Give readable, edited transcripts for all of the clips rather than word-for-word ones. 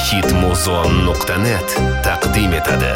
hitmuzon.net taqdim etadi.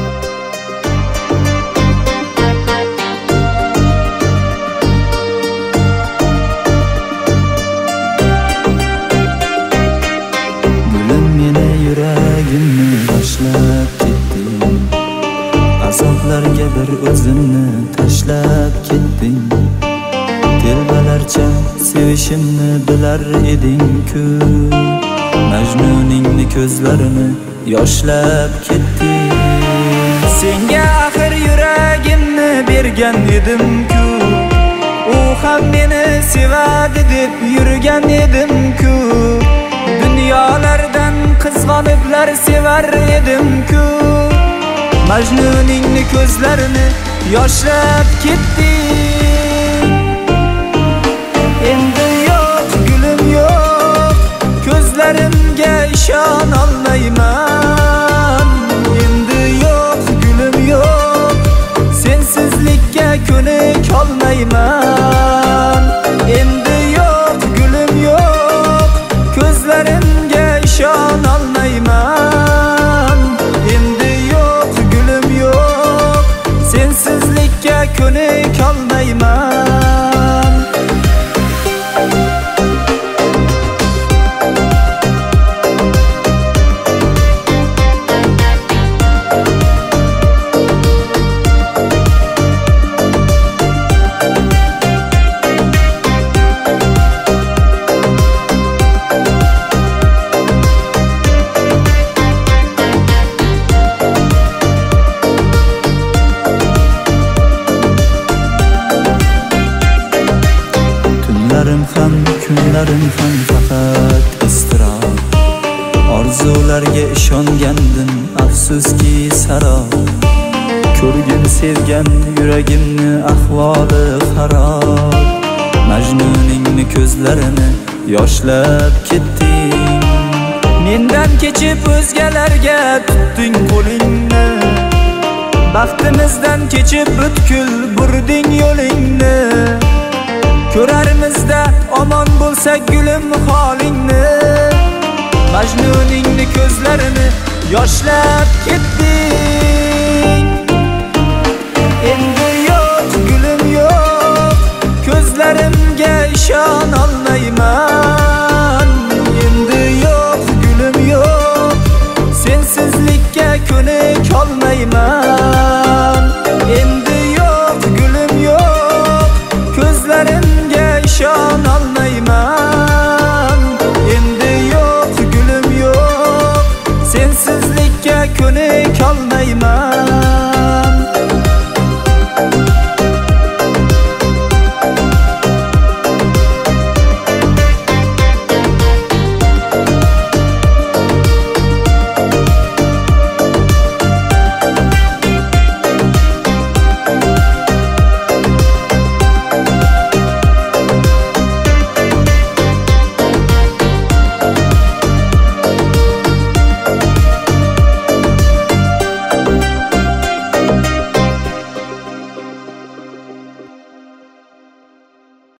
Gulim meni yuragimni tashlab ketding, azoblarga bir o'zimni tashlab ketding. Telbalarcha sevishimni bilar eding-ku, Majnuningni ko'zlarini yoshlab ketding. Senga axir yuragimni bergan edim-ku, u ham meni sevadi deb yurgan edim-ku. Dunyolardan qizg'oniblar sevar edim-ku, Majnuningni ko'zlarini yoshlab ketding. Endi yo'q gulim yo'q, ko'zlarimga ishon olmayman. Endi yo'q gulim yo'q, sensizlikka ko'nik olmayman. Endi yo'q gulim yo'q, ko'zlarimga ishon olmayman. Endi yo'q gulim yo'q, sensizlikka ko'nik olmayman. Kunlarim ham faqat iztirob, orzularga ishongandim, afsuski sarob. Ko'rgin sevgan yuragimni ahvoli xarob, Majnuningni ko'zlarini yoshlab ketding. Mendan kechib o'zgalarga tutding qo'lingni, baxtimizdan kechib butkul burding yo'lingni. Ko'rarimizda omon bo'lsak gulim holingni, Majnuningni ko'zlarini yoshlab ketding. Endi yo'q gulim yo'q, ko'zlarimga ishon olmayman. Endi yo'q gulim yo'q, sensizlikka ko'nik olmayman.